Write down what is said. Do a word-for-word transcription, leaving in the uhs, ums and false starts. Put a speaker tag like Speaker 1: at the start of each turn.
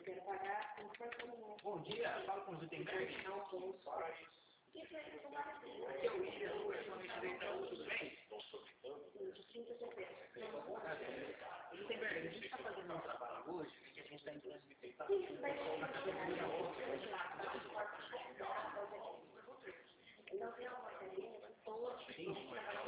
Speaker 1: Bom dia, falo com o Gutenberg. Não, com o Soros. Aqui é o William, do personagem diretor, tudo bem? Gutenberg, a gente está fazendo um trabalho hoje, que a gente está entrando em contato. Sim,